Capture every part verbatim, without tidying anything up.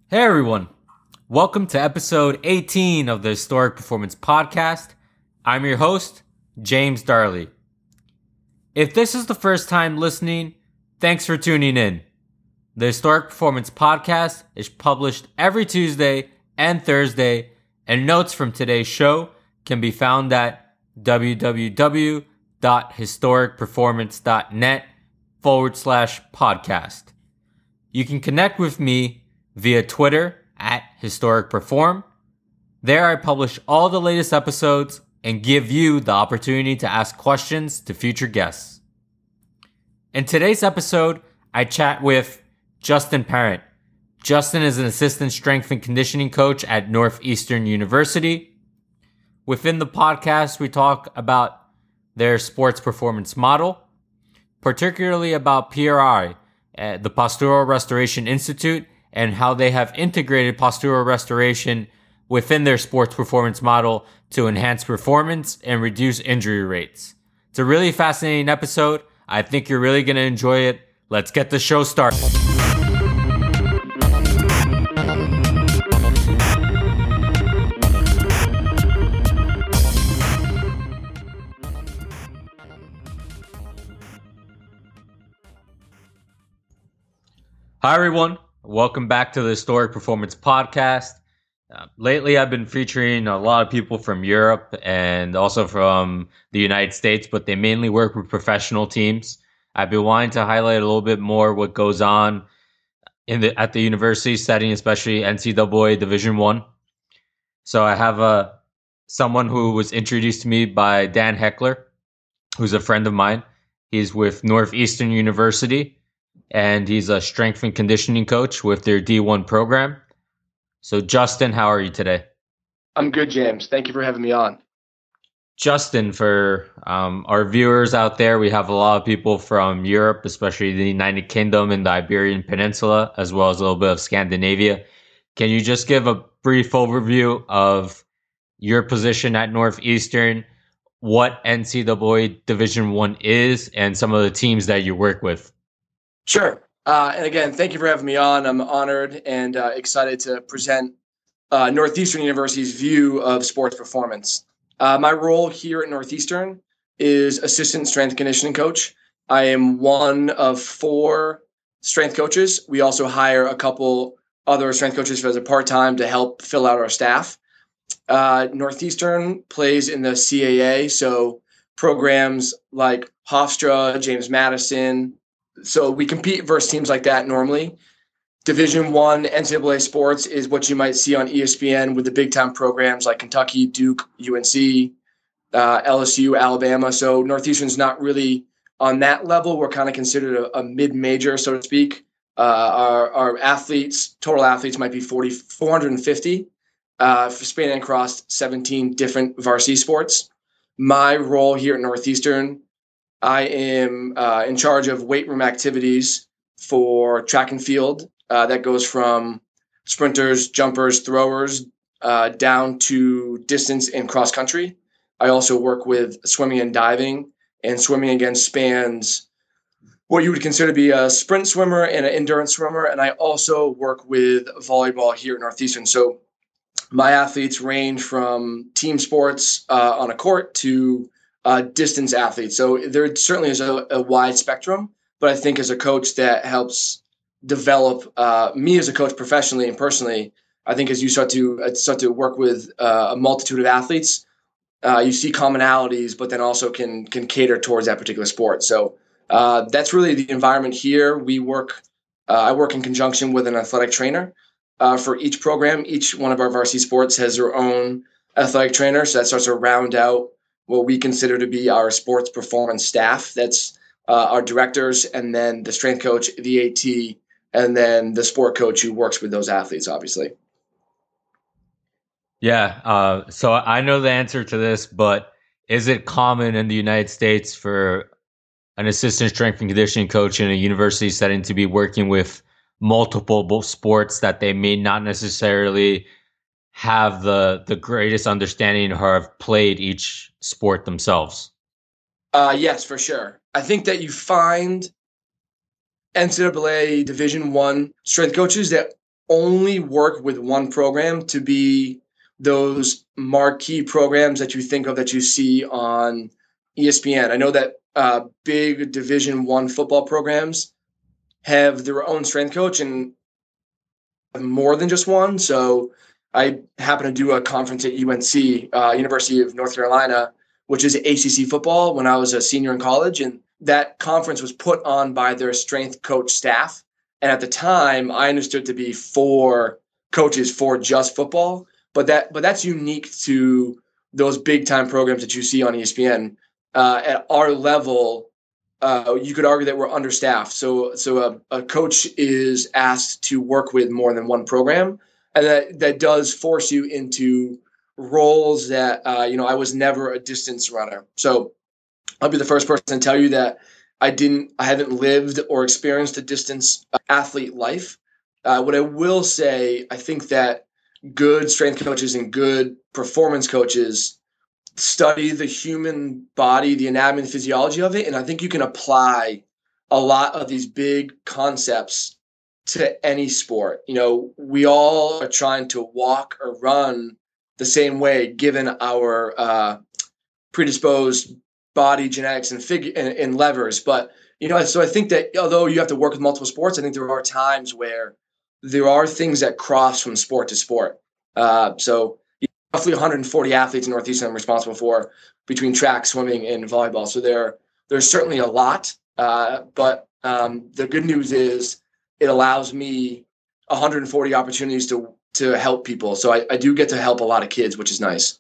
Hey everyone, welcome to episode eighteen of the Historic Performance Podcast. I'm your host, James Darley. If this is the first time listening, thanks for tuning in. The Historic Performance Podcast is published every Tuesday and Thursday, and notes from today's show can be found at www.historicperformance.net forward slash podcast. You can connect with me via Twitter at Historic Perform. There I publish all the latest episodes and give you the opportunity to ask questions to future guests. In today's episode, I chat with Justin Parent. Justin is an assistant strength and conditioning coach at Northeastern University. Within the podcast, we talk about their sports performance model, particularly about P R I, uh, the Postural Restoration Institute, and how they have integrated postural restoration within their sports performance model to enhance performance and reduce injury rates. It's a really fascinating episode. I think you're really going to enjoy it. Let's get the show started. Hi, everyone. Welcome back to the Historic Performance Podcast. Uh, lately, I've been featuring a lot of people from Europe and also from the United States, but they mainly work with professional teams. I've been wanting to highlight a little bit more what goes on in the at the university setting, especially N C double A Division One. So I have a someone who was introduced to me by Dan Heckler, who's a friend of mine. He's with Northeastern University, and he's a strength and conditioning coach with their D one program. So, Justin, how are you today? I'm good, James. Thank you for having me on. Justin, for um, our viewers out there, we have a lot of people from Europe, especially the United Kingdom and the Iberian Peninsula, as well as a little bit of Scandinavia. Can you just give a brief overview of your position at Northeastern, what N C double A Division One is, and some of the teams that you work with? Sure. Uh, and again, thank you for having me on. I'm honored and uh, excited to present uh, Northeastern University's view of sports performance. Uh, my role here at Northeastern is assistant strength conditioning coach. I am one of four strength coaches. We also hire a couple other strength coaches as a part-time to help fill out our staff. Uh, Northeastern plays in the C A A, so programs like Hofstra, James Madison. So we compete versus teams like that normally. Division One N C double A sports is what you might see on E S P N with the big time programs like Kentucky, Duke, U N C, uh, L S U, Alabama. So Northeastern's not really on that level. We're kind of considered a, a mid-major, so to speak. Uh, our, our athletes, total athletes, might be forty, four hundred fifty, uh, spanning across seventeen different varsity sports. My role here at Northeastern, I am uh, in charge of weight room activities for track and field. Uh, that goes from sprinters, jumpers, throwers, uh, down to distance and cross country. I also work with swimming and diving, and swimming again spans what you would consider to be a sprint swimmer and an endurance swimmer. And I also work with volleyball here at Northeastern. So my athletes range from team sports uh, on a court to Uh, distance athletes. So there certainly is a, a wide spectrum, but I think as a coach that helps develop uh, me as a coach professionally and personally, I think as you start to uh, start to work with uh, a multitude of athletes, uh, you see commonalities, but then also can can cater towards that particular sport. So uh, that's really the environment here. We work. Uh, I work in conjunction with an athletic trainer uh, for each program. Each one of our varsity sports has their own athletic trainer, so that starts to round out what we consider to be our sports performance staff. That's uh, our directors, and then the strength coach, the A T, and then the sport coach who works with those athletes, obviously. Yeah, uh, so I know the answer to this, but is it common in the United States for an assistant strength and conditioning coach in a university setting to be working with multiple sports that they may not necessarily have the the greatest understanding or have played each sport themselves? Uh, yes, for sure. I think that you find N C double A Division One strength coaches that only work with one program to be those marquee programs that you think of that you see on E S P N. I know that uh, big Division One football programs have their own strength coach and more than just one. So I happen to do a conference at U N C, uh, University of North Carolina, which is A C C football when I was a senior in college. And that conference was put on by their strength coach staff. And at the time, I understood to be four coaches for just football. But that but that's unique to those big time programs that you see on E S P N. Uh, at our level, uh, you could argue that we're understaffed. So, so a, a coach is asked to work with more than one program, and that that does force you into roles that uh, you know. I was never a distance runner, so I'll be the first person to tell you that I didn't. I haven't lived or experienced a distance athlete life. Uh, what I will say, I think that good strength coaches and good performance coaches study the human body, the anatomy and physiology of it. And I think you can apply a lot of these big concepts to any sport. You know, we all are trying to walk or run the same way given our uh, predisposed body genetics and figure and, and levers. But, you know, so I think that although you have to work with multiple sports, I think there are times where there are things that cross from sport to sport. Uh, so roughly one hundred forty athletes in Northeastern I'm responsible for between track, swimming, and volleyball. So there, there's certainly a lot. Uh, but um, the good news is it allows me one hundred forty opportunities to to help people. So I, I do get to help a lot of kids, which is nice.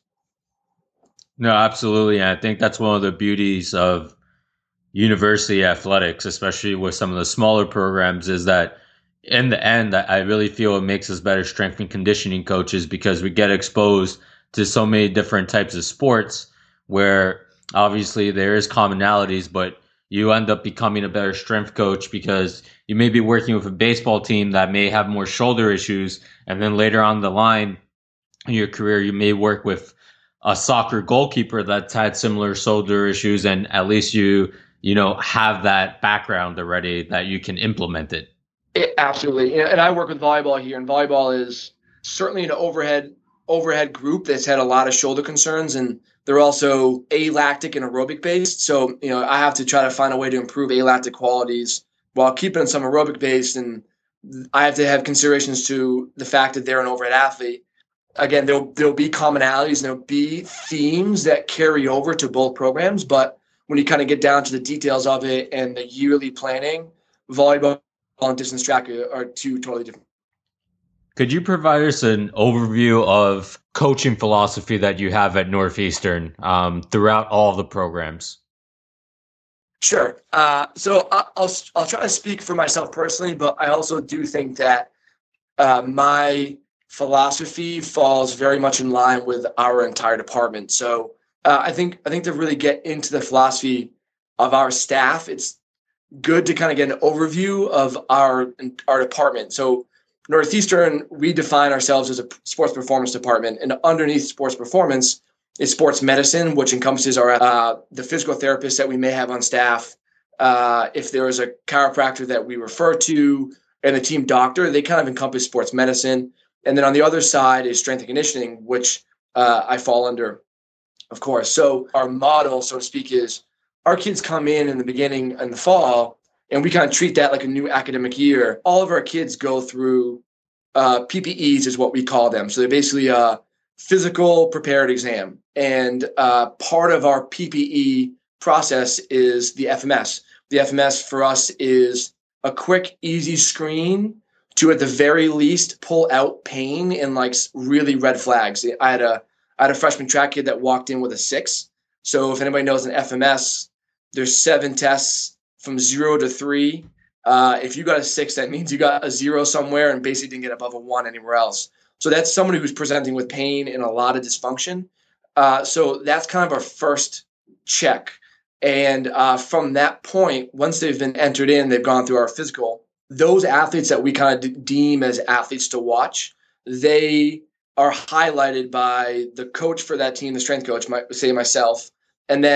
No, absolutely. And I think that's one of the beauties of university athletics, especially with some of the smaller programs, is that in the end, I really feel it makes us better strength and conditioning coaches because we get exposed to so many different types of sports where obviously there is commonalities, but you end up becoming a better strength coach because you may be working with a baseball team that may have more shoulder issues. And then later on the line in your career, you may work with a soccer goalkeeper that's had similar shoulder issues. And at least you, you know, have that background already that you can implement it. It, absolutely. And I work with volleyball here, and volleyball is certainly an overhead overhead group that's had a lot of shoulder concerns, and they're also alactic and aerobic based. So, you know, I have to try to find a way to improve alactic qualities while keeping some aerobic based. And I have to have considerations to the fact that they're an overhead athlete. Again, there'll, there'll be commonalities and there'll be themes that carry over to both programs. But when you kind of get down to the details of it and the yearly planning, volleyball and distance track are two totally different. Could you provide us an overview of coaching philosophy that you have at Northeastern um, throughout all of the programs? Sure. Uh, so I'll I'll try to speak for myself personally, but I also do think that uh, my philosophy falls very much in line with our entire department. So uh, I think I think to really get into the philosophy of our staff, it's good to kind of get an overview of our our department. So Northeastern, we define ourselves as a sports performance department, and underneath sports performance is sports medicine, which encompasses our uh, the physical therapists that we may have on staff. Uh, if there is a chiropractor that we refer to, and the team doctor, they kind of encompass sports medicine. And then on the other side is strength and conditioning, which uh, I fall under, of course. So our model, so to speak, is our kids come in in the beginning in the fall, and we kind of treat that like a new academic year. All of our kids go through uh, P P Es is what we call them. So they're basically a physical prepared exam. And uh, part of our P P E process is the F M S. The F M S for us is a quick, easy screen to, at the very least, pull out pain and like really red flags. I had a I had a freshman track kid that walked in with a six. So if anybody knows an F M S, there's seven tests from zero to three. Uh, if you got a six, that means you got a zero somewhere and basically didn't get above a one anywhere else. So that's somebody who's presenting with pain and a lot of dysfunction. Uh, so that's kind of our first check. And uh, from that point, once they've been entered in, they've gone through our physical. Those athletes that we kind of d- deem as athletes to watch, they are highlighted by the coach for that team, the strength coach, might say myself, and then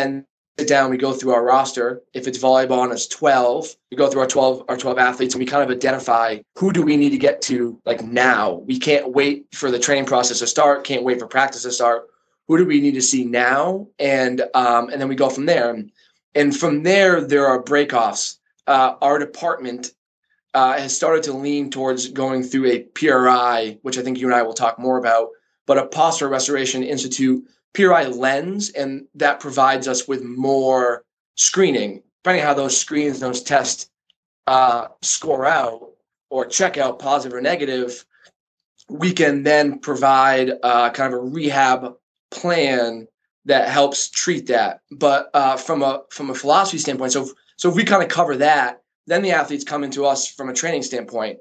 sit down, we go through our roster. If it's volleyball and it's twelve, we go through our twelve, our twelve athletes, and we kind of identify who do we need to get to like now. We can't wait for the training process to start, can't wait for practice to start. Who do we need to see now? And um, and then we go from there. And, and from there, there are breakoffs. Uh, our department uh, has started to lean towards going through a P R I, which I think you and I will talk more about, but a Postural Restoration Institute P R I lens, and that provides us with more screening. Depending on how those screens, those tests uh, score out or check out positive or negative, we can then provide uh, kind of a rehab plan that helps treat that. But uh, from a from a philosophy standpoint, so so if we kind of cover that, then the athletes come into us from a training standpoint.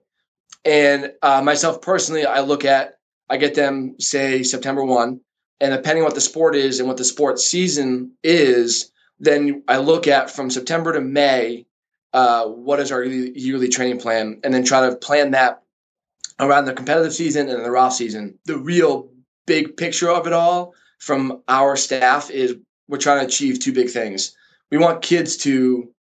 And uh, myself personally, I look at, I get them say September first, and depending on what the sport is and what the sport season is, then I look at from September to May, uh, what is our yearly training plan, and then try to plan that around the competitive season and the off season. The real big picture of it all from our staff is we're trying to achieve two big things. We want kids to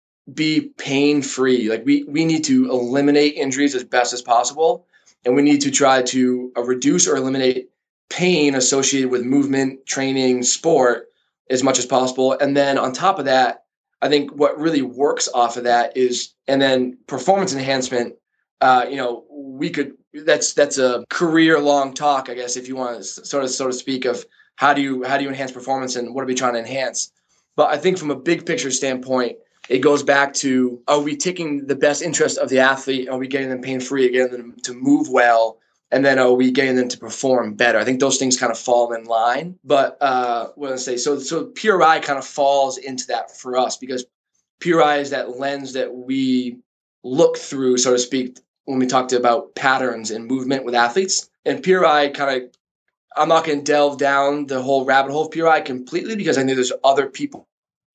be pain-free. Like we, we need to eliminate injuries as best as possible. And we need to try to uh, reduce or eliminate pain associated with movement, training, sport as much as possible. And then on top of that, I think what really works off of that is, and then performance enhancement, uh, you know, we could, that's, that's a career long talk, I guess, if you want to sort of, so to speak, of how do you, how do you enhance performance and what are we trying to enhance? But I think from a big picture standpoint, it goes back to, are we taking the best interest of the athlete? Are we getting them pain-free, getting them to move well? And then are we getting them to perform better? I think those things kind of fall in line. But uh, what did I say? So, so P R I kind of falls into that for us because P R I is that lens that we look through, so to speak, when we talked about patterns and movement with athletes. And P R I kind of, I'm not going to delve down the whole rabbit hole of P R I completely because I know there's other people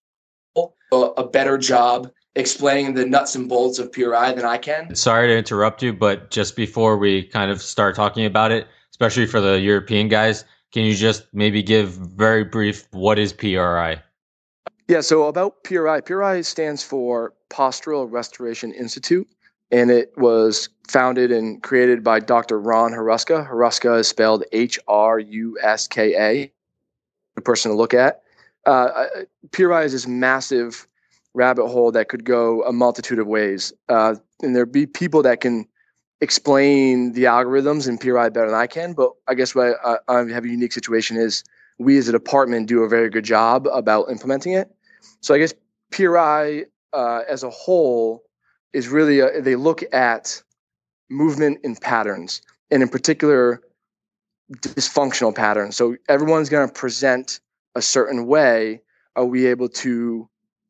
a better job explaining the nuts and bolts of P R I than I can. Sorry to interrupt you, but just before we kind of start talking about it, especially for the European guys, can you just maybe give very brief, what is P R I? Yeah, so about P R I, P R I stands for Postural Restoration Institute, and it was founded and created by Doctor Ron Hruska. Hruska is spelled H R U S K A, a person to look at. Uh, P R I is this massive rabbit hole that could go a multitude of ways. Uh, and there'd be people that can explain the algorithms in P R I better than I can. But I guess what I, I have a unique situation is we as a department do a very good job about implementing it. So I guess P R I uh, as a whole is really, a, they look at movement in patterns, and in particular, dysfunctional patterns. So everyone's going to present a certain way. Are we able to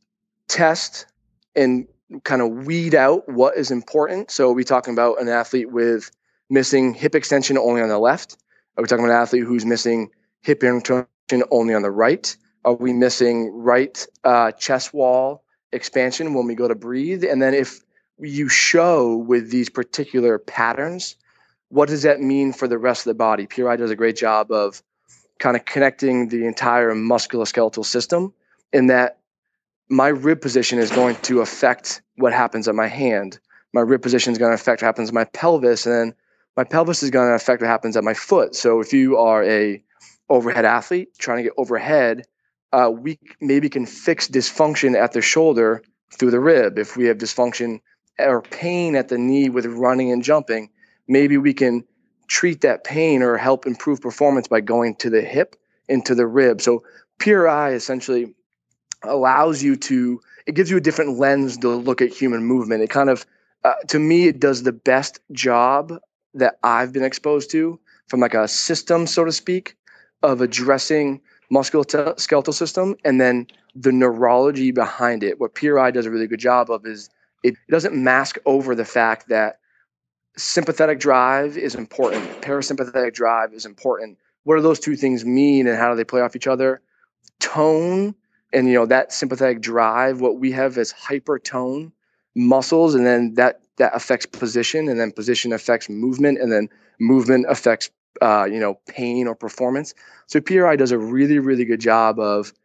test and kind of weed out what is important? So are we talking about an athlete with missing hip extension only on the left? Are we talking about an athlete who's missing hip extension only on the right? Are we missing right uh, chest wall expansion when we go to breathe? And then if you show with these particular patterns, what does that mean for the rest of the body? P R I does a great job of kind of connecting the entire musculoskeletal system, in that my rib position is going to affect what happens at my hand. My rib position is going to affect what happens at my pelvis, and then my pelvis is going to affect what happens at my foot. So if you are a overhead athlete trying to get overhead, uh, we maybe can fix dysfunction at the shoulder through the rib. If we have dysfunction or pain at the knee with running and jumping, maybe we can treat that pain or help improve performance by going to the hip into the rib. So P R I essentially allows you to, it gives you a different lens to look at human movement. It kind of, uh, to me, it does the best job that I've been exposed to from like a system, so to speak, of addressing musculoskeletal system and then the neurology behind it. What P R I does a really good job of is it doesn't mask over the fact that sympathetic drive is important. Parasympathetic drive is important. What do those two things mean and how do they play off each other? Tone and, you know, that sympathetic drive, what we have as hypertone muscles, and then that, that affects position, and then position affects movement, and then movement affects, uh, you know, pain or performance. So P R I does a really, really good job of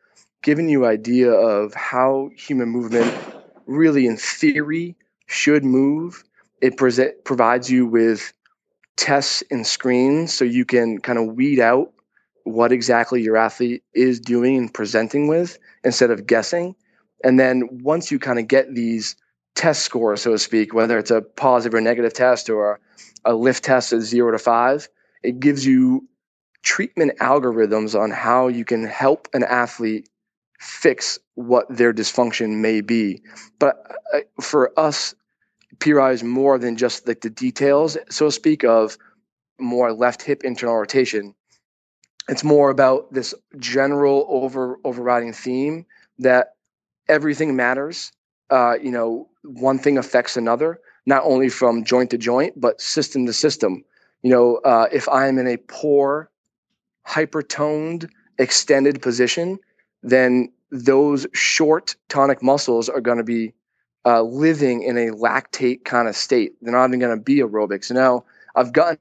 giving you idea of how human movement really in theory should move. It present, provides you with tests and screens so you can kind of weed out what exactly your athlete is doing and presenting with instead of guessing. And then once you kind of get these test scores, so to speak, whether it's a positive or negative test or a lift test at zero to five, it gives you treatment algorithms on how you can help an athlete fix what their dysfunction may be. But uh, for us, P R I is more than just like the details, so to speak, of more left hip internal rotation. It's more about this general over overriding theme that everything matters. Uh, you know, one thing affects another, not only from joint to joint, but system to system. You know, uh, if I'm in a poor, hypertoned, extended position, then those short tonic muscles are going to be uh, living in a lactate kind of state. They're not even going to be aerobic. So now I've gotten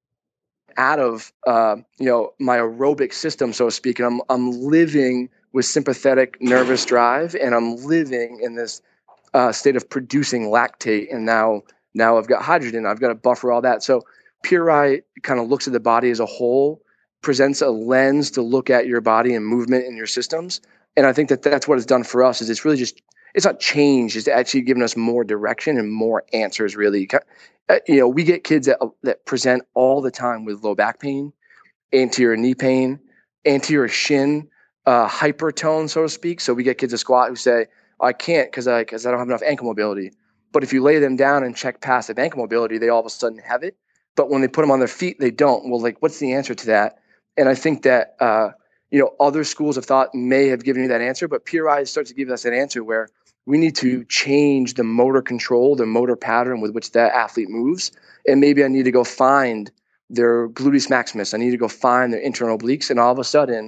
out of uh, you know my aerobic system, so to speak, and I'm I'm living with sympathetic nervous drive, and I'm living in this uh, state of producing lactate, and now now I've got hydrogen. I've got to buffer all that. So P R I kind of looks at the body as a whole, presents a lens to look at your body and movement in your systems, and I think that that's what it's done for us. Is it's really just it's not change. It's actually given us more direction and more answers. Really, uh, you know, we get kids that that present all the time with low back pain, anterior knee pain, anterior shin uh, hypertone, so to speak. So we get kids to squat who say, "I can't because I because I don't have enough ankle mobility." But if you lay them down and check passive ankle mobility, they all of a sudden have it. But when they put them on their feet, they don't. Well, like, what's the answer to that? And I think that uh, you know other schools of thought may have given you that answer, but P R I starts to give us an answer where we need to change the motor control, the motor pattern with which that athlete moves. And maybe I need to go find their gluteus maximus. I need to go find their internal obliques. And all of a sudden,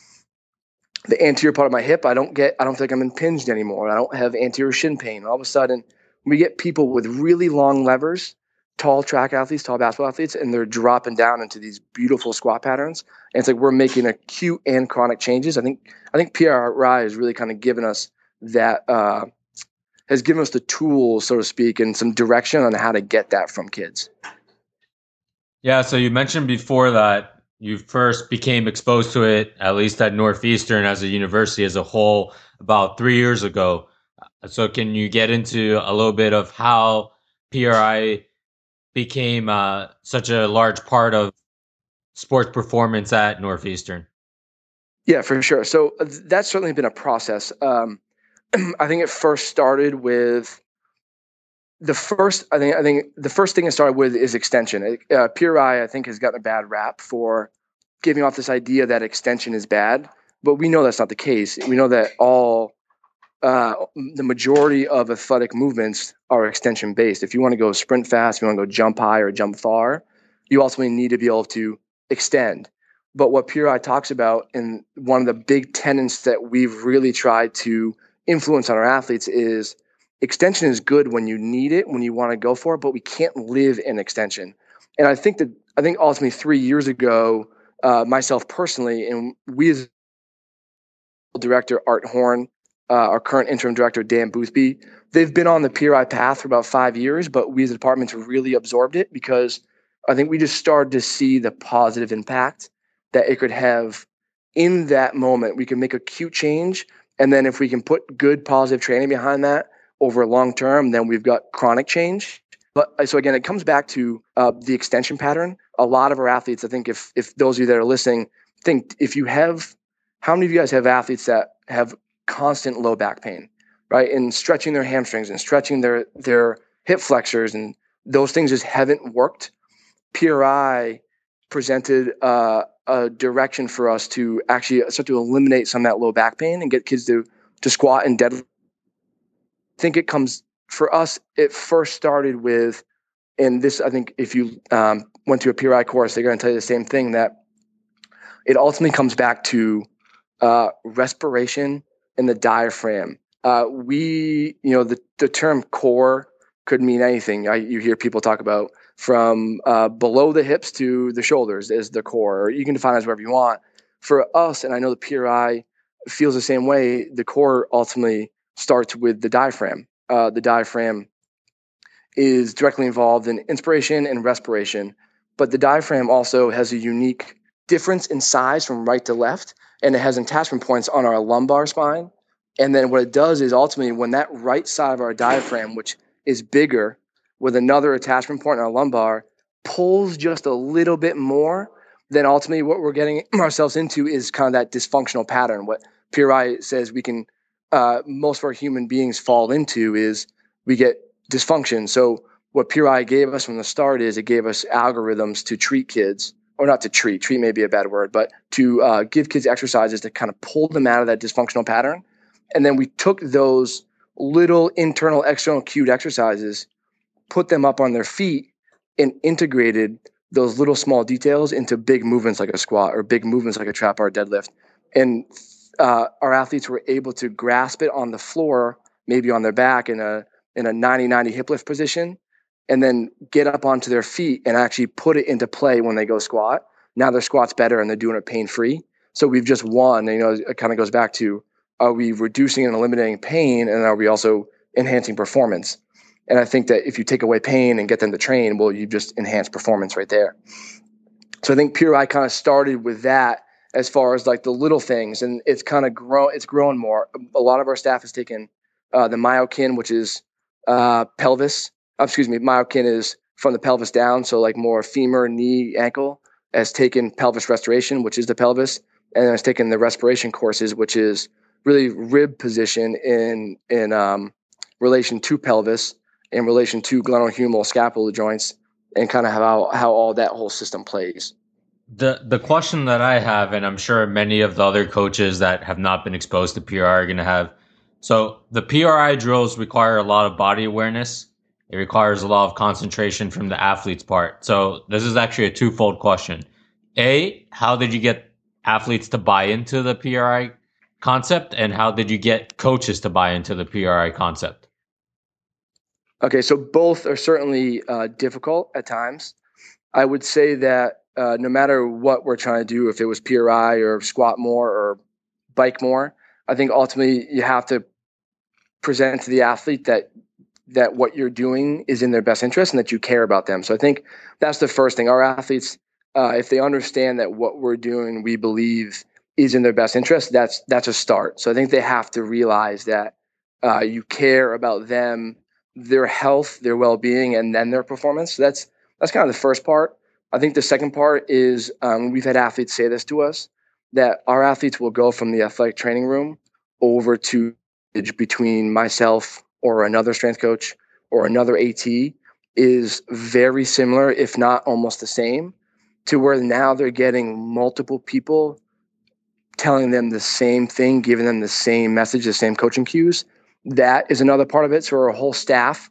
the anterior part of my hip, I don't get, I don't think I'm impinged anymore. I don't have anterior shin pain. All of a sudden, we get people with really long levers, tall track athletes, tall basketball athletes, and they're dropping down into these beautiful squat patterns. And it's like we're making acute and chronic changes. I think I think P R I has really kind of given us that uh, has given us the tools, so to speak, and some direction on how to get that from kids. Yeah, so you mentioned before that you first became exposed to it, at least at Northeastern as a university as a whole, about three years ago. So can you get into a little bit of how P R I became uh, such a large part of sports performance at Northeastern? Yeah, for sure. So uh, that's certainly been a process. Um, I think it first started with the first. I think I think the first thing it started with is extension. Uh, P R I, I think, has gotten a bad rap for giving off this idea that extension is bad, but we know that's not the case. We know that all uh, the majority of athletic movements are extension based. If you want to go sprint fast, if you want to go jump high or jump far, you ultimately need to be able to extend. But what P R I talks about, and one of the big tenets that we've really tried to influence on our athletes, is extension is good when you need it, when you want to go for it, but we can't live in extension. And I think that I think ultimately three years ago, uh, myself personally, and we as director Art Horn, uh, our current interim director Dan Boothby, they've been on the P R I path for about five years, but we as a department have really absorbed it because I think we just started to see the positive impact that it could have in that moment. We can make acute change, and then if we can put good positive training behind that over long term, then we've got chronic change. But so again, it comes back to uh, the extension pattern. A lot of our athletes, I think, if if those of you that are listening, think if you have, how many of you guys have athletes that have constant low back pain, right? And stretching their hamstrings and stretching their their hip flexors, and those things just haven't worked. P R I presented uh, a direction for us to actually start to eliminate some of that low back pain and get kids to to squat and deadlift. I think it comes for us. It first started with, and this, I think, if you um, went to a P R I course, they're going to tell you the same thing, that it ultimately comes back to uh, respiration and the diaphragm. Uh, we, you know, the, the term core could mean anything. I, you hear people talk about from uh, below the hips to the shoulders as the core, or you can define it as whatever you want. For us, and I know the P R I feels the same way. The core ultimately starts with the diaphragm. Uh, the diaphragm is directly involved in inspiration and respiration, but the diaphragm also has a unique difference in size from right to left, and it has attachment points on our lumbar spine. And then what it does is ultimately when that right side of our diaphragm, which is bigger with another attachment point in our lumbar, pulls just a little bit more, then ultimately what we're getting ourselves into is kind of that dysfunctional pattern. What P R I says we can, uh, most of our human beings fall into is we get dysfunction. So what P R I gave us from the start is it gave us algorithms to treat kids, or not to treat, treat may be a bad word, but to uh, give kids exercises to kind of pull them out of that dysfunctional pattern. And then we took those little internal, external cued exercises, put them up on their feet, and integrated those little small details into big movements like a squat or big movements like a trap bar deadlift. And uh, our athletes were able to grasp it on the floor, maybe on their back in a in a ninety ninety hip lift position, and then get up onto their feet and actually put it into play when they go squat. Now their squat's better and they're doing it pain-free. So we've just won. You know, it kind of goes back to, are we reducing and eliminating pain, and are we also enhancing performance? And I think that if you take away pain and get them to train, well, you just enhance performance right there. So I think P R I kind of started with that as far as like the little things, and it's kind of grown. It's grown more. A lot of our staff has taken uh, the myokin, which is uh, pelvis. Oh, excuse me, myokin is from the pelvis down, so like more femur, knee, ankle. Has taken pelvis restoration, which is the pelvis, and has taken the respiration courses, which is really rib position in in um, relation to pelvis, in relation to glenohumeral scapular joints, and kind of how how all that whole system plays. The the question that I have, and I'm sure many of the other coaches that have not been exposed to P R I are going to have, so the P R I drills require a lot of body awareness. It requires a lot of concentration from the athlete's part. So this is actually a twofold question. A, how did you get athletes to buy into the P R I concept, and how did you get coaches to buy into the P R I concept? Okay, so both are certainly uh, difficult at times. I would say that uh, no matter what we're trying to do, if it was P R I or squat more or bike more, I think ultimately you have to present to the athlete that that what you're doing is in their best interest and that you care about them. So I think that's the first thing. Our athletes, uh, if they understand that what we're doing, we believe is in their best interest, that's that's a start. So I think they have to realize that uh, you care about them, their health, their well-being, and then their performance. So that's that's kind of the first part. I think the second part is um, we've had athletes say this to us, that our athletes will go from the athletic training room over to between myself or another strength coach or another AT is very similar, if not almost the same, to where now they're getting multiple people telling them the same thing, giving them the same message, the same coaching cues. That is another part of it. So our whole staff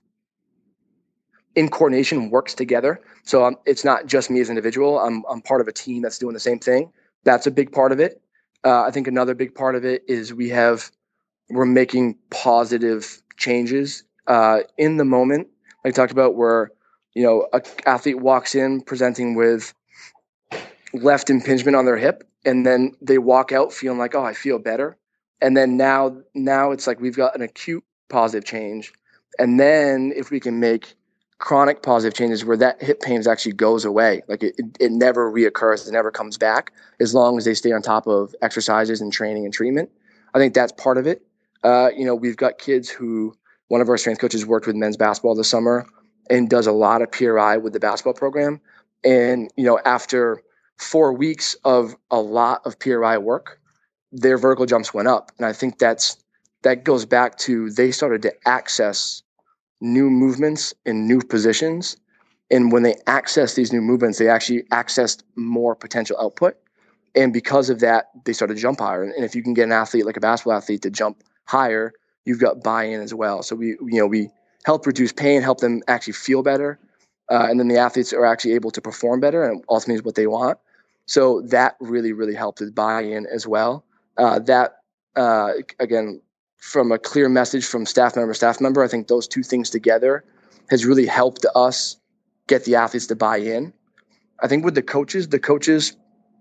in coordination works together. So um, it's not just me as an individual. I'm, I'm part of a team that's doing the same thing. That's a big part of it. Uh, I think another big part of it is we have, we're making positive changes uh, in the moment. Like I talked about, where, you know, an athlete walks in presenting with left impingement on their hip, and then they walk out feeling like, oh, I feel better. And then now, now it's like we've got an acute positive change. And then if we can make chronic positive changes where that hip pain actually goes away, like it, it, it never reoccurs, it never comes back, as long as they stay on top of exercises and training and treatment. I think that's part of it. Uh, you know, we've got kids who, one of our strength coaches worked with men's basketball this summer and does a lot of P R I with the basketball program. And, you know, after four weeks of a lot of P R I work, their vertical jumps went up. And I think that's, that goes back to, they started to access new movements in new positions. And when they access these new movements, they actually accessed more potential output. And because of that, they started to jump higher. And if you can get an athlete like a basketball athlete to jump higher, you've got buy-in as well. So we, you know, we help reduce pain, help them actually feel better. Uh, and then the athletes are actually able to perform better, and ultimately is what they want. So that really, really helped with buy-in as well. Uh, that, uh, again, from a clear message from staff member, staff member, I think those two things together has really helped us get the athletes to buy in. I think with the coaches, the coaches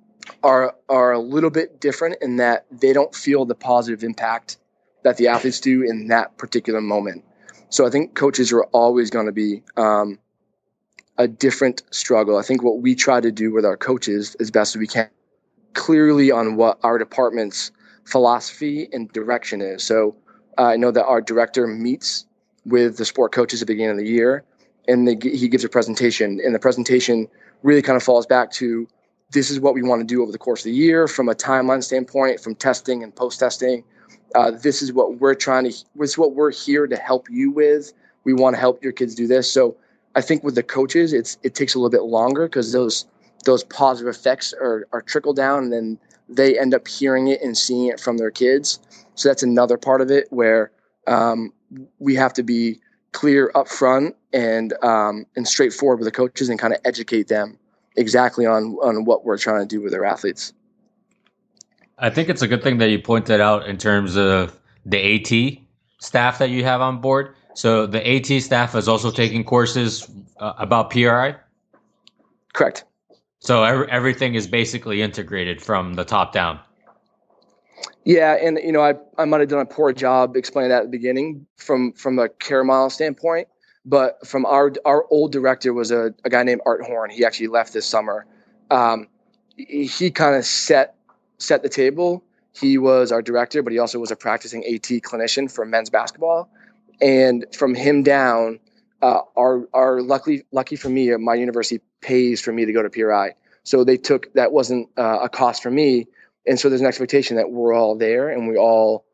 are are a little bit different in that they don't feel the positive impact that the athletes do in that particular moment. So I think coaches are always going to be um, a different struggle. I think what we try to do with our coaches as best as we can, clearly on what our department's philosophy and direction is. So uh, I know that our director meets with the sport coaches at the beginning of the year, and they, he gives a presentation. And the presentation really kind of falls back to, this is what we want to do over the course of the year from a timeline standpoint, from testing and post-testing. Uh, this is what we're trying to, this is what we're here to help you with. We want to help your kids do this. So I think with the coaches, it's it takes a little bit longer because those those positive effects are, are trickle down, and then they end up hearing it and seeing it from their kids. So that's another part of it where um, we have to be clear up front and um, and straightforward with the coaches and kind of educate them exactly on on what we're trying to do with their athletes. I think it's a good thing that you pointed out in terms of the AT staff that you have on board. So the AT staff is also taking courses uh, about P R I? Correct. So every, everything is basically integrated from the top down. Yeah, and you know, I, I might have done a poor job explaining that at the beginning from from a care model standpoint, but from our our old director was a, a guy named Art Horn. He actually left this summer. Um, he he kind of set set the table. He was our director, but he also was a practicing AT clinician for men's basketball. And from him down, uh, our our luckily lucky for me, my university pays for me to go to P R I. So they took that wasn't uh, a cost for me. And so there's an expectation that we're all there and we all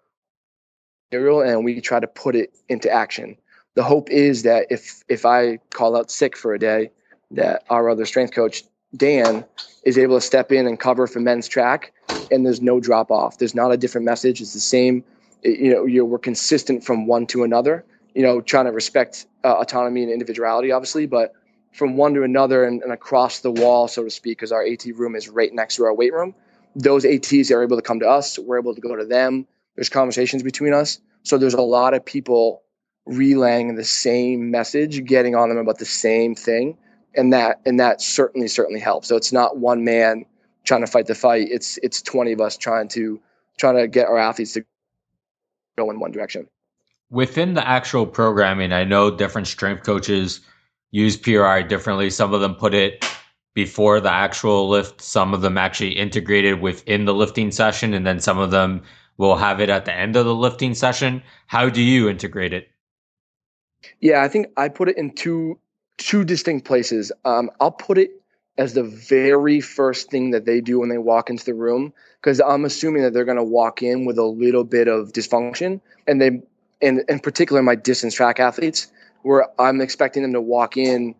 and we try to put it into action. The hope is that if if I call out sick for a day, that our other strength coach, Dan, is able to step in and cover for men's track, and there's no drop off. There's not a different message. It's the same. You know, you're, we're consistent from one to another, you know, trying to respect uh, autonomy and individuality, obviously, but from one to another and, and across the wall, so to speak, because our AT room is right next to our weight room. Those ATs are able to come to us. We're able to go to them. There's conversations between us. So there's a lot of people relaying the same message, getting on them about the same thing. And that, and that certainly, certainly helps. So it's not one man trying to fight the fight. It's, it's twenty of us trying to, trying to get our athletes to go in one direction. Within the actual programming, I know different strength coaches use P R I differently. Some of them put it before the actual lift. Some of them actually integrated within the lifting session, and then some of them will have it at the end of the lifting session. How do you integrate it? Yeah, I think I put it in two two distinct places. Um, I'll put it as the very first thing that they do when they walk into the room, because I'm assuming that they're going to walk in with a little bit of dysfunction, and they, in in particular, my distance track athletes, where I'm expecting them to walk in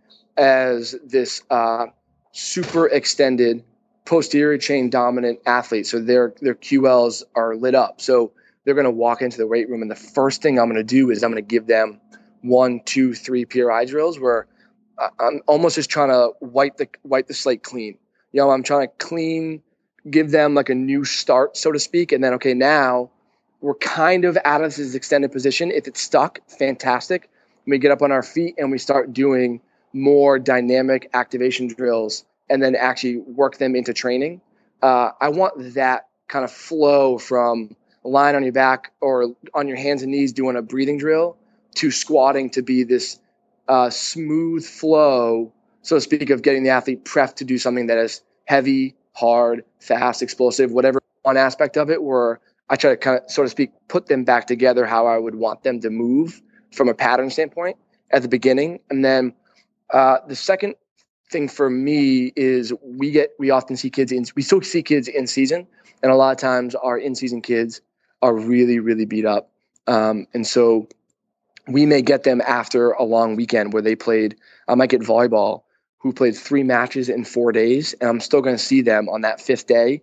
as this uh, super extended posterior chain dominant athlete. So their their Q Ls are lit up. So they're going to walk into the weight room, and the first thing I'm going to do is I'm going to give them one, two, three P R I drills where I'm almost just trying to wipe the wipe the slate clean. You know, I'm trying to clean, give them like a new start, so to speak. And then, okay, now we're kind of out of this extended position. If it's stuck, fantastic. We get up on our feet and we start doing more dynamic activation drills and then actually work them into training. Uh, I want that kind of flow from lying on your back or on your hands and knees doing a breathing drill to squatting to be this uh, smooth flow, so to speak, of getting the athlete prepped to do something that is heavy, hard, fast, explosive, whatever one aspect of it, where I try to kind of, so to speak, put them back together how I would want them to move from a pattern standpoint at the beginning. And then uh, the second thing for me is we get, we often see kids in, we still see kids in season. And a lot of times our in-season kids are really, really beat up. Um, and so we may get them after a long weekend where they played, I might get volleyball who played three matches in four days. And I'm still going to see them on that fifth day.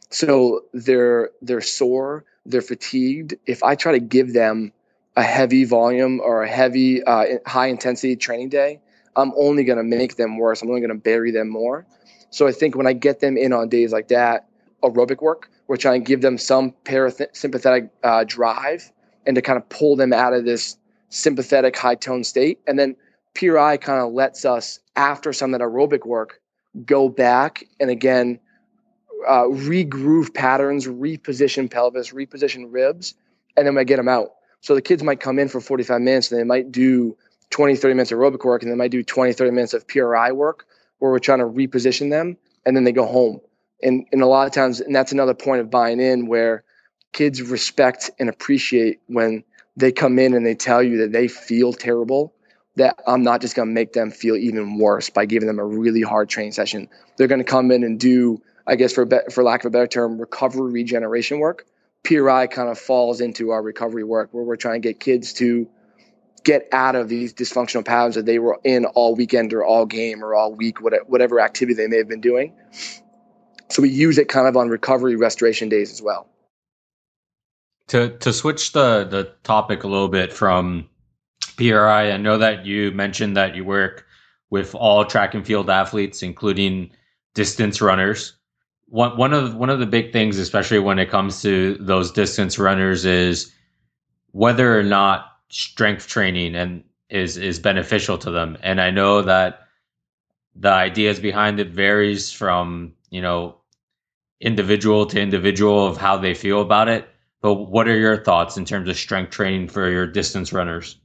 So they're, they're sore, they're fatigued. If I try to give them a heavy volume or a heavy, uh, high intensity training day, I'm only going to make them worse. I'm only going to bury them more. So I think when I get them in on days like that, aerobic work, we're trying to give them some parasympathetic uh, drive and to kind of pull them out of this sympathetic high tone state. And then P R I kind of lets us, after some of that aerobic work, go back and again, uh, re-groove patterns, reposition pelvis, reposition ribs, and then I get them out. So the kids might come in for forty-five minutes and they might do twenty, thirty minutes of aerobic work, and they might do twenty, thirty minutes of P R I work where we're trying to reposition them, and then they go home. And, and a lot of times, and that's another point of buying in, where kids respect and appreciate when they come in and they tell you that they feel terrible, that I'm not just going to make them feel even worse by giving them a really hard training session. They're going to come in and do, I guess for, be- for lack of a better term, recovery regeneration work. P R I kind of falls into our recovery work where we're trying to get kids to get out of these dysfunctional patterns that they were in all weekend or all game or all week, whatever activity they may have been doing. So we use it kind of on recovery restoration days as well. To to switch the, the topic a little bit from P R I, I know that you mentioned that you work with all track and field athletes, including distance runners. One one of one of the big things, especially when it comes to those distance runners, is whether or not strength training and is is beneficial to them. And I know that the ideas behind it varies from, you know, individual to individual of how they feel about it. But what are your thoughts in terms of strength training for your distance runners?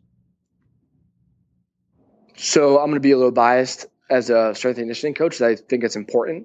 So I'm going to be a little biased as a strength and conditioning coach. I think it's important.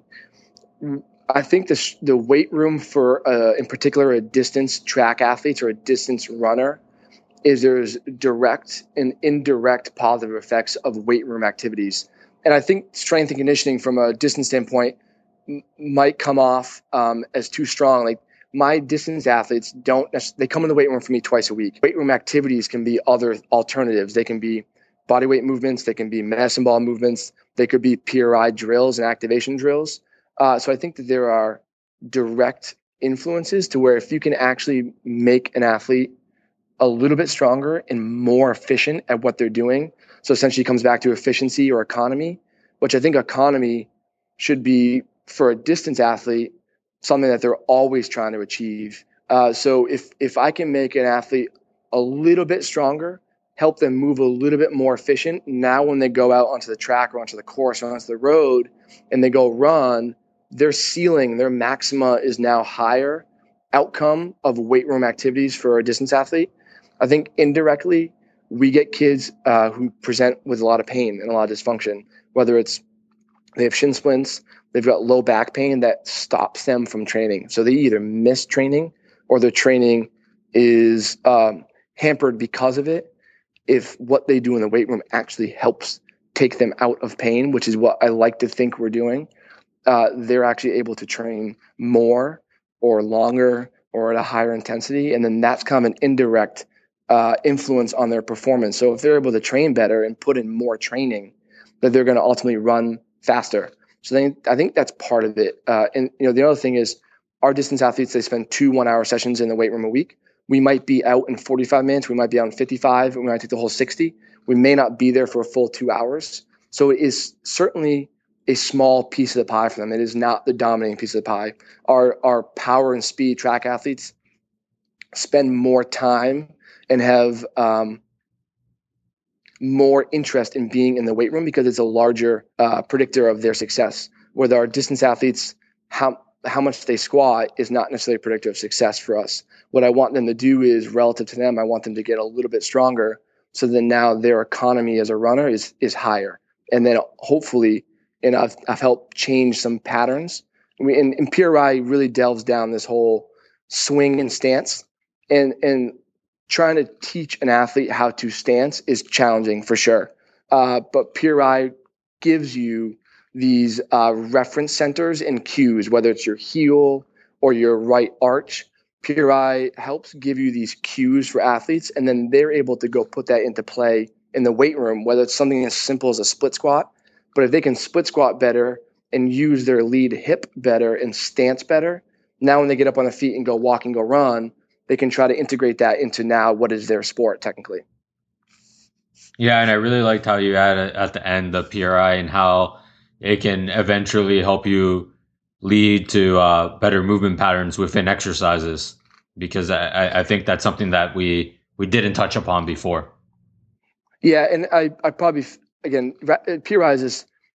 I think the the weight room for, uh, in particular, a distance track athlete or a distance runner, is there's direct and indirect positive effects of weight room activities. And I think strength and conditioning from a distance standpoint m- might come off um, as too strong. Like my distance athletes don't, they come in the weight room for me twice a week. Weight room activities can be other alternatives. They can be body weight movements. They can be medicine ball movements. They could be P R I drills and activation drills. Uh, so I think that there are direct influences to where if you can actually make an athlete a little bit stronger and more efficient at what they're doing. So essentially it comes back to efficiency or economy, which I think economy should be for a distance athlete, something that they're always trying to achieve. Uh, so if, if I can make an athlete a little bit stronger, help them move a little bit more efficient, now when they go out onto the track or onto the course or onto the road and they go run, their ceiling, their maxima is now higher outcome of weight room activities for a distance athlete. I think indirectly, we get kids uh, who present with a lot of pain and a lot of dysfunction, whether it's they have shin splints, they've got low back pain that stops them from training. So they either miss training or their training is um, hampered because of it. If what they do in the weight room actually helps take them out of pain, which is what I like to think we're doing, uh, they're actually able to train more or longer or at a higher intensity. And then that's kind of an indirect uh, influence on their performance. So if they're able to train better and put in more training, that they're going to ultimately run faster. So they, I think that's part of it. Uh, and you know, the other thing is our distance athletes, they spend two one-hour sessions in the weight room a week. We might be out in forty-five minutes. We might be out in fifty-five. We might take the whole sixty. We may not be there for a full two hours. So it is certainly a small piece of the pie for them. It is not the dominating piece of the pie. Our our power and speed track athletes spend more time and have um, more interest in being in the weight room because it's a larger uh, predictor of their success. With our distance athletes, how how much they squat is not necessarily a predictor of success for us. What I want them to do is relative to them, I want them to get a little bit stronger so then now their economy as a runner is is higher. And then hopefully, and I've, I've helped change some patterns. I mean, and, and P R I really delves down this whole swing and stance. And, and trying to teach an athlete how to stance is challenging for sure. Uh, but P R I gives you these uh, reference centers and cues, whether it's your heel or your right arch. P R I helps give you these cues for athletes, and then they're able to go put that into play in the weight room, whether it's something as simple as a split squat. But if they can split squat better and use their lead hip better and stance better, now when they get up on their feet and go walk and go run, they can try to integrate that into now what is their sport technically. Yeah, and I really liked how you added at the end the P R I and how it can eventually help you lead to uh, better movement patterns within exercises, because I, I think that's something that we we didn't touch upon before. Yeah, and I, I probably, again, P R I is this,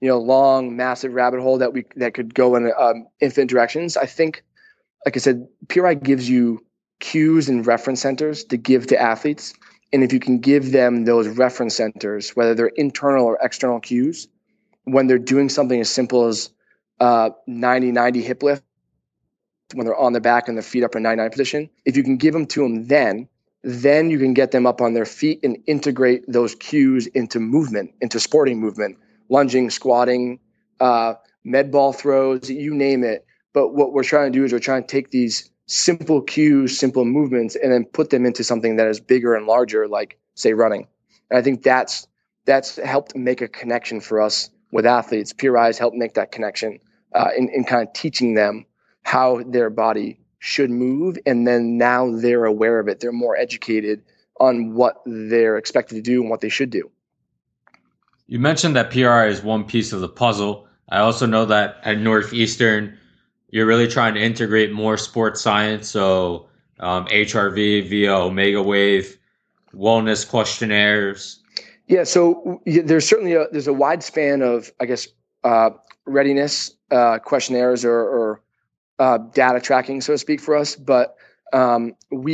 you know, long, massive rabbit hole that we that could go in um, infinite directions. I think, like I said, P R I gives you cues and reference centers to give to athletes. And if you can give them those reference centers, whether they're internal or external cues, when they're doing something as simple as uh, ninety ninety hip lift, when they're on their back and their feet up in ninety-nine position, if you can give them to them then, then you can get them up on their feet and integrate those cues into movement, into sporting movement, lunging, squatting, uh, med ball throws, you name it. But what we're trying to do is we're trying to take these simple cues, simple movements, and then put them into something that is bigger and larger, like, say, running. And I think that's that's helped make a connection for us with athletes. P R I has helped make that connection uh, in, in kind of teaching them how their body should move. And then now they're aware of it. They're more educated on what they're expected to do and what they should do. You mentioned that P R I is one piece of the puzzle. I also know that at Northeastern, you're really trying to integrate more sports science. So um, H R V via Omega Wave, wellness questionnaires. Yeah, so there's certainly a there's a wide span of, I guess, uh, readiness uh, questionnaires or, or uh, data tracking, so to speak, for us. But um,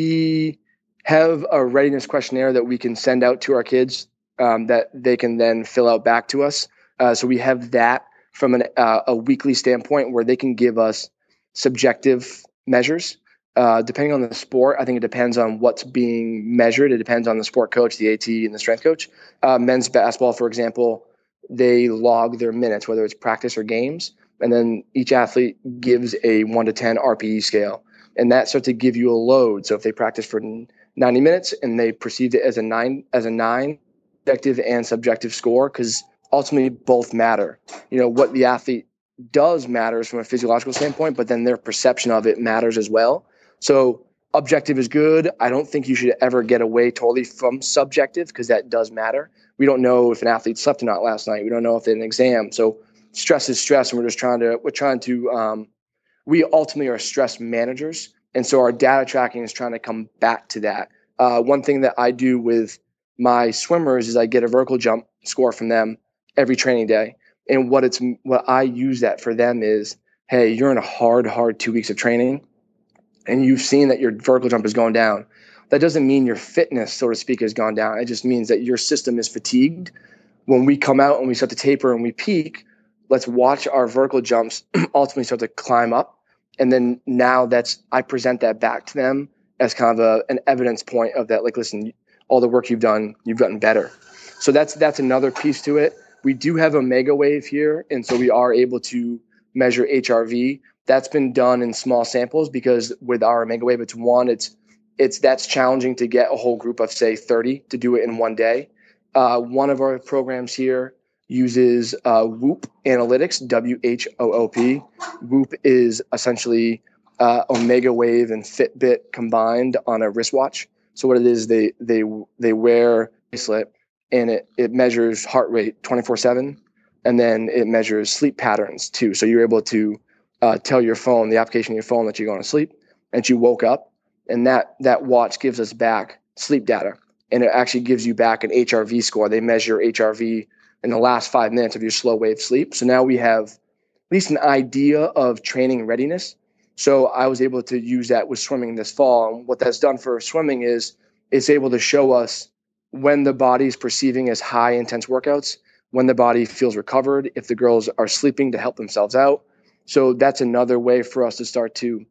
we have a readiness questionnaire that we can send out to our kids um, that they can then fill out back to us. Uh, so we have that from an, uh, a weekly standpoint where they can give us subjective measures. Uh, depending on the sport, I think it depends on what's being measured. It depends on the sport coach, the AT, and the strength coach. Uh, men's basketball, for example, they log their minutes, whether it's practice or games, and then each athlete gives a one to ten R P E scale, and that starts to give you a load. So if they practice for ninety minutes and they perceived it as a nine, as a nine, objective and subjective score, because ultimately both matter. You know, what the athlete does matters from a physiological standpoint, but then their perception of it matters as well. So objective is good. I don't think you should ever get away totally from subjective, because that does matter. We don't know if an athlete slept or not last night. We don't know if they had an exam. So stress is stress, and we're just trying to, we're trying to, um, we ultimately are stress managers. And so our data tracking is trying to come back to that. Uh, one thing that I do with my swimmers is I get a vertical jump score from them every training day. And what it's, what I use that for them is, hey, you're in a hard, hard two weeks of training, and you've seen that your vertical jump is going down. That doesn't mean your fitness, so to speak, has gone down. It just means that your system is fatigued. When we come out and we start to taper and we peak, let's watch our vertical jumps ultimately start to climb up. And then now that's, I present that back to them as kind of a, an evidence point of that, like, listen, all the work you've done, you've gotten better. So that's, that's another piece to it. We do have Omega Wave here, and so we are able to measure H R V. That's been done in small samples because with our Omega Wave, it's one, it's, it's, that's challenging to get a whole group of, say, thirty to do it in one day. Uh, one of our programs here uses uh, Whoop Analytics, W H O O P. Whoop is essentially uh, Omega Wave and Fitbit combined on a wristwatch. So what it is, they they they wear a bracelet, and it, it measures heart rate twenty-four seven, and then it measures sleep patterns too. So you're able to uh, tell your phone, the application of your phone, that you're going to sleep, and you woke up, and that that watch gives us back sleep data, and it actually gives you back an H R V score. They measure H R V in the last five minutes of your slow wave sleep. So now we have at least an idea of training readiness. So I was able to use that with swimming this fall. And what that's done for swimming is it's able to show us when the body is perceiving as high intense workouts, when the body feels recovered, if the girls are sleeping to help themselves out. So that's another way for us to start to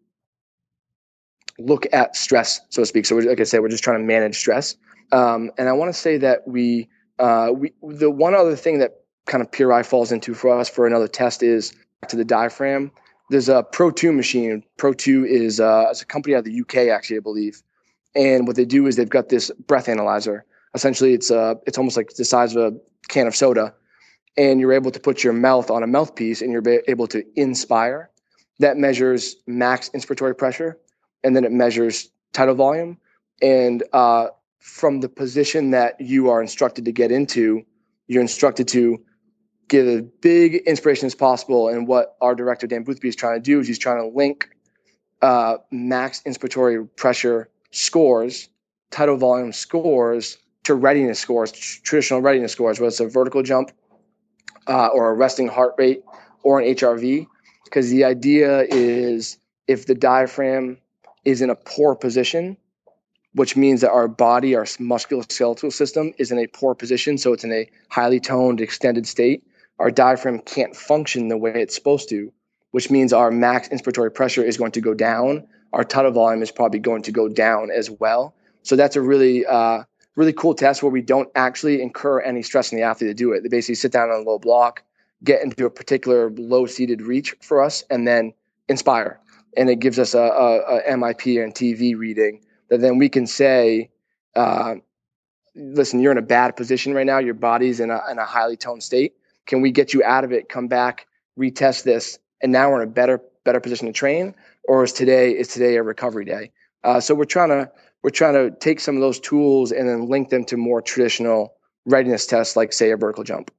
look at stress, so to speak. So we're, like I said, we're just trying to manage stress. Um, and I want to say that we, uh, we, the one other thing that kind of P R I falls into for us for another test is to the diaphragm. There's a Pro two machine. Pro two is uh, it's a company out of the U K, actually, I believe. And what they do is they've got this breath analyzer. Essentially, it's uh, it's almost like the size of a can of soda. And you're able to put your mouth on a mouthpiece, and you're able to inspire. That measures max inspiratory pressure, and then it measures tidal volume. And uh, from the position that you are instructed to get into, you're instructed to get as big inspiration as possible. And what our director, Dan Boothby, is trying to do is he's trying to link uh, max inspiratory pressure scores, tidal volume scores, to readiness scores, traditional readiness scores, whether it's a vertical jump, uh, or a resting heart rate or an H R V, because the idea is if the diaphragm is in a poor position, which means that our body, our musculoskeletal system is in a poor position, so it's in a highly toned, extended state, our diaphragm can't function the way it's supposed to, which means our max inspiratory pressure is going to go down. Our tidal volume is probably going to go down as well. So that's a really, uh, really cool test where we don't actually incur any stress on the athlete to do it. They basically sit down on a low block, get into a particular low-seated reach for us, and then inspire. And it gives us a, a, a M I P and T V reading that then we can say, uh, listen, you're in a bad position right now. Your body's in a, in a highly toned state. Can we get you out of it, come back, retest this, and now we're in a better better position to train? Or is today is today a recovery day? Uh, so we're trying to we're trying to take some of those tools and then link them to more traditional readiness tests, like say a vertical jump.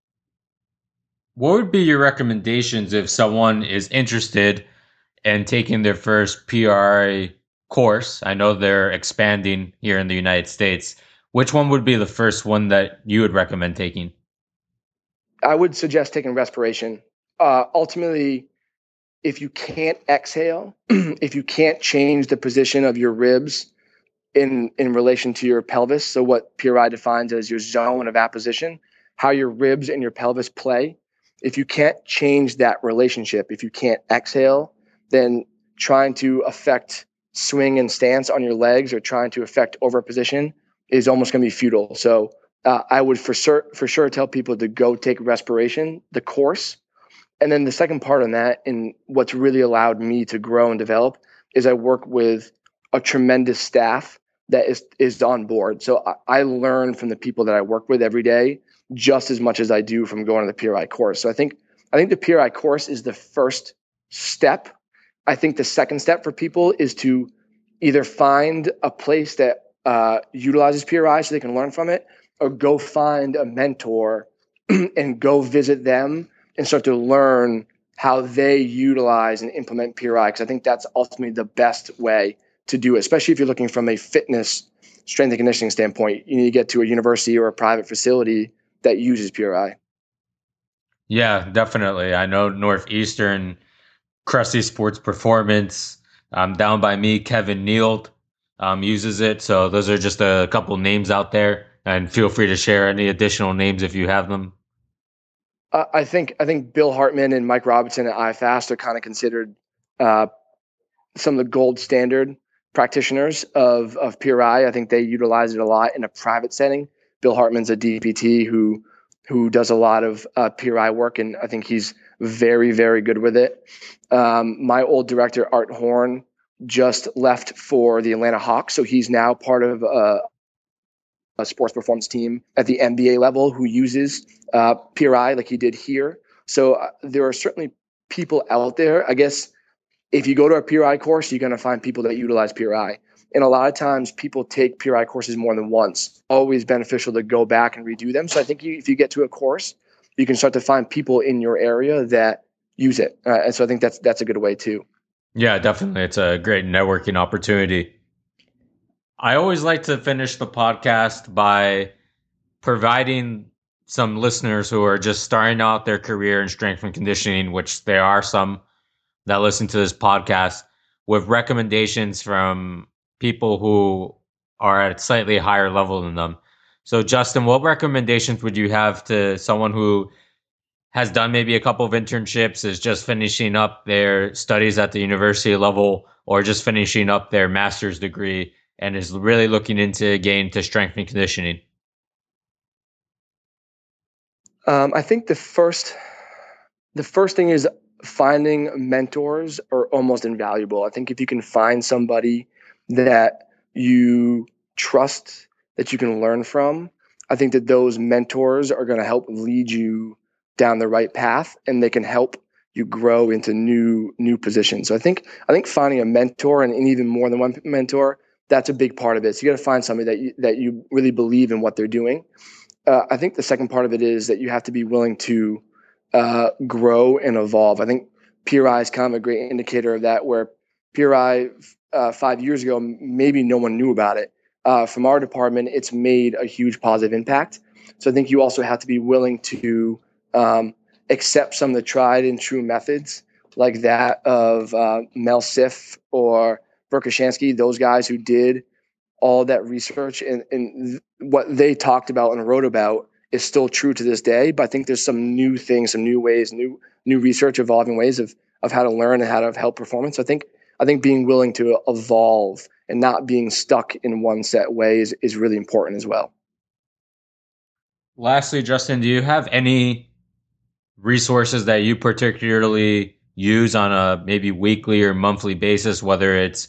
What would be your recommendations if someone is interested in taking their first P R I course? I know they're expanding here in the United States. Which one would be the first one that you would recommend taking? I would suggest taking respiration. Uh, ultimately, if you can't exhale, if you can't change the position of your ribs in, in relation to your pelvis, so what P R I defines as your zone of apposition, how your ribs and your pelvis play, if you can't change that relationship, if you can't exhale, then trying to affect swing and stance on your legs or trying to affect over position is almost going to be futile. So uh, I would for sure, for sure tell people to go take respiration, the course. And then the second part on that, and what's really allowed me to grow and develop, is I work with a tremendous staff that is is on board. So I, I learn from the people that I work with every day just as much as I do from going to the P R I course. So I think I think the P R I course is the first step. I think the second step for people is to either find a place that uh, utilizes P R I so they can learn from it, or go find a mentor and go visit them and start to learn how they utilize and implement P R I, because I think that's ultimately the best way to do it, especially if you're looking from a fitness, strength and conditioning standpoint. You need to get to a university or a private facility that uses P R I. Yeah, definitely. I know Northeastern, Crusty Sports Performance, um, down by me, Kevin Neild um, uses it. So those are just a couple names out there, and feel free to share any additional names if you have them. Uh, I think I think Bill Hartman and Mike Robinson at iFast are kind of considered uh, some of the gold standard practitioners of of P R I. I think they utilize it a lot in a private setting. Bill Hartman's a D P T who who does a lot of uh, P R I work, and I think he's very, very good with it. Um, my old director, Art Horn, just left for the Atlanta Hawks, so he's now part of a, a sports performance team at the N B A level who uses uh, P R I like he did here. So uh, there are certainly people out there. I guess if you go to a P R I course, you're going to find people that utilize P R I. And a lot of times people take P R I courses more than once. Always beneficial to go back and redo them. So I think you, if you get to a course, you can start to find people in your area that use it. Uh, and so I think that's that's a good way too. Yeah, definitely. It's a great networking opportunity. I always like to finish the podcast by providing some listeners who are just starting out their career in strength and conditioning, which there are some that listen to this podcast, with recommendations from people who are at a slightly higher level than them. So, Justin, what recommendations would you have to someone who has done maybe a couple of internships, is just finishing up their studies at the university level, or just finishing up their master's degree and is really looking into getting into strength and conditioning? Um, I think the first the first thing is finding mentors are almost invaluable. I think if you can find somebody that you trust, that you can learn from, I think that those mentors are going to help lead you down the right path, and they can help you grow into new new positions. So I think I think finding a mentor, and, and even more than one mentor, that's a big part of it. So you got to find somebody that you, that you really believe in what they're doing. Uh, I think the second part of it is that you have to be willing to uh, grow and evolve. I think P R I is kind of a great indicator of that, where P R I uh, five years ago, maybe no one knew about it. Uh, from our department, it's made a huge positive impact. So I think you also have to be willing to um, accept some of the tried and true methods like that of uh, Mel Siff or Verkhoshansky, those guys who did all that research and, and what they talked about and wrote about is still true to this day. But I think there's some new things, some new ways, new new research, evolving ways of of how to learn and how to help performance. I think I think being willing to evolve and not being stuck in one set way is, is really important as well. Lastly, Justin, do you have any resources that you particularly use on a maybe weekly or monthly basis, whether it's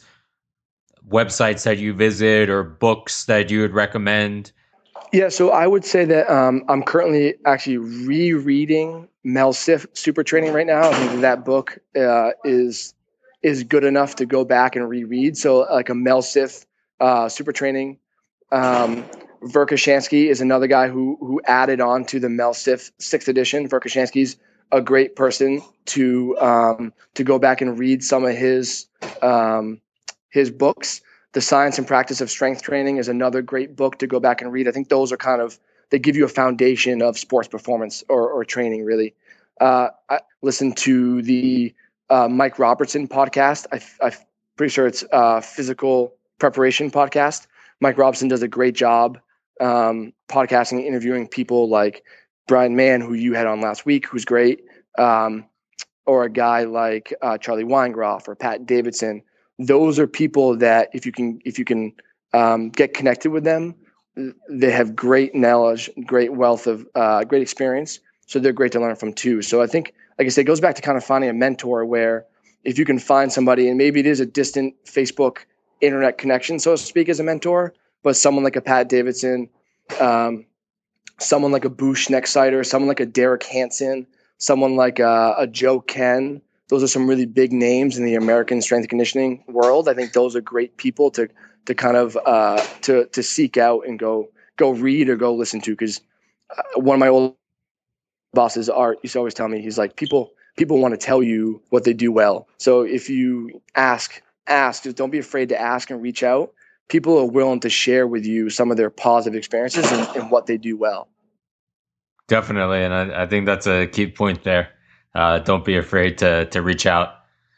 websites that you visit or books that you would recommend? Yeah, so I would say that um, I'm currently actually rereading Mel Siff Super Training right now. I think that, that book uh, is is good enough to go back and reread. So like a Mel Siff uh, Super Training. Um, Verkhoshansky is another guy who who added on to the Mel Siff sixth edition. Verkhoshansky's a great person to um, to go back and read some of his um, his books. The Science and Practice of Strength Training is another great book to go back and read. I think those are kind of, they give you a foundation of sports performance or, or training, really. Uh, I listened to the uh, Mike Robertson podcast. I, I'm pretty sure it's uh Physical Preparation podcast. Mike Robertson does a great job um, podcasting and interviewing people like Brian Mann, who you had on last week, who's great, um, or a guy like uh, Charlie Weingroff or Pat Davidson. Those are people that if you can if you can um, get connected with them, they have great knowledge, great wealth of uh, great experience. So they're great to learn from too. So I think, like I said, it goes back to kind of finding a mentor where if you can find somebody, and maybe it is a distant Facebook internet connection, so to speak, as a mentor, but someone like a Pat Davidson, um, someone like a Boosh Nexsider, someone like a Derek Hansen, someone like a, a Joe Ken. Those are some really big names in the American strength and conditioning world. I think those are great people to to kind of uh, to to seek out and go go read or go listen to. Because uh, one of my old bosses, Art, used to always tell me, he's like, people people want to tell you what they do well. So if you ask, ask, just don't be afraid to ask and reach out. People are willing to share with you some of their positive experiences and, and what they do well. Definitely, and I, I think that's a key point there. Uh, don't be afraid to to reach out.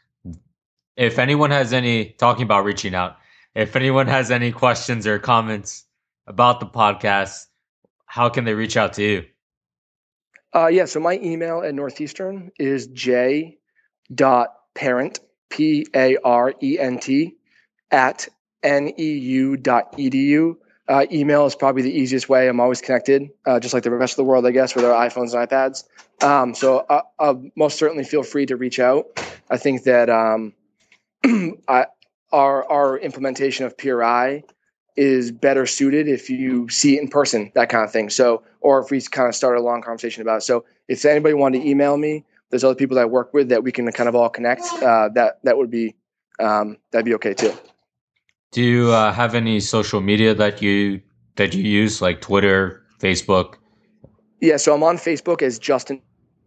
If anyone has any, talking about reaching out, if anyone has any questions or comments about the podcast, how can they reach out to you? Uh, yeah, so my email at Northeastern is j dot parent, P A R E N T, at N E U dot E D U. Uh, email is probably the easiest way. I'm always connected, uh, just like the rest of the world, I guess, with our iPhones and iPads. Um, so uh, uh, most certainly feel free to reach out. I think that um, I, our our implementation of P R I is better suited if you see it in person, that kind of thing. So, or if we kind of start a long conversation about it. So if anybody wanted to email me, there's other people that I work with that we can kind of all connect. Uh, that that would be um, that'd be okay too. Do you uh, have any social media that you that you use, like Twitter, Facebook? Yeah, so I'm on Facebook as Justin,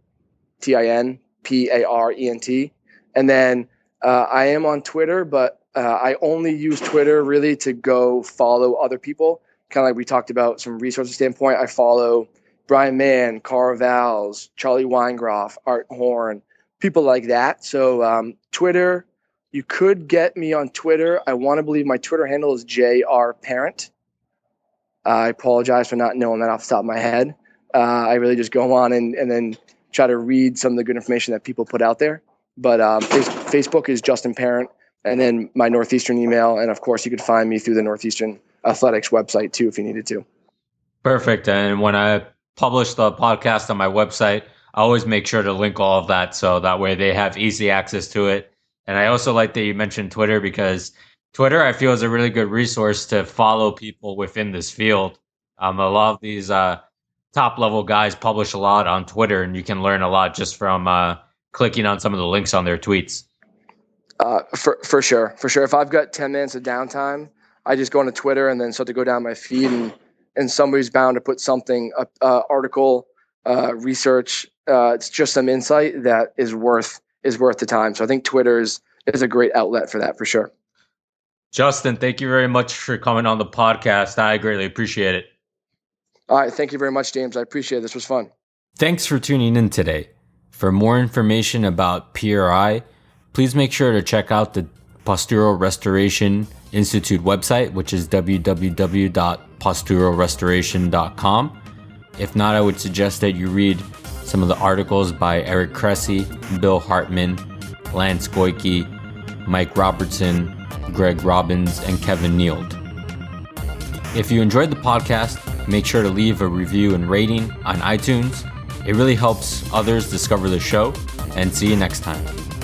T I N P A R E N T. And then uh, I am on Twitter, but uh, I only use Twitter really to go follow other people. Kind of like we talked about from resources standpoint, I follow Brian Mann, Carl Valls, Charlie Weingroff, Art Horn, people like that. So um, Twitter, you could get me on Twitter. I want to believe my Twitter handle is J R Parent. Uh, I apologize for not knowing that off the top of my head. Uh, I really just go on and, and then try to read some of the good information that people put out there. But um, Facebook is Justin Parent, and then my Northeastern email. And, of course, you could find me through the Northeastern Athletics website, too, if you needed to. Perfect. And when I publish the podcast on my website, I always make sure to link all of that so that way they have easy access to it. And I also like that you mentioned Twitter, because Twitter, I feel, is a really good resource to follow people within this field. Um, a lot of these uh, top level guys publish a lot on Twitter, and you can learn a lot just from uh, clicking on some of the links on their tweets. Uh, for for sure, for sure. If I've got ten minutes of downtime, I just go into Twitter and then start to go down my feed, and and somebody's bound to put something, uh, uh, article, uh, research. Uh, it's just some insight that is worth is worth the time. So I think Twitter is is a great outlet for that, for sure. Justin, thank you very much for coming on the podcast. I greatly appreciate it. All right. Thank you very much, James. I appreciate it. This was fun. Thanks for tuning in today. For more information about P R I, please make sure to check out the Postural Restoration Institute website, which is w w w dot postural restoration dot com. If not, I would suggest that you read some of the articles by Eric Cressy, Bill Hartman, Lance Goyke, Mike Robertson, Greg Robbins, and Kevin Neild. If you enjoyed the podcast, make sure to leave a review and rating on iTunes. It really helps others discover the show, and see you next time.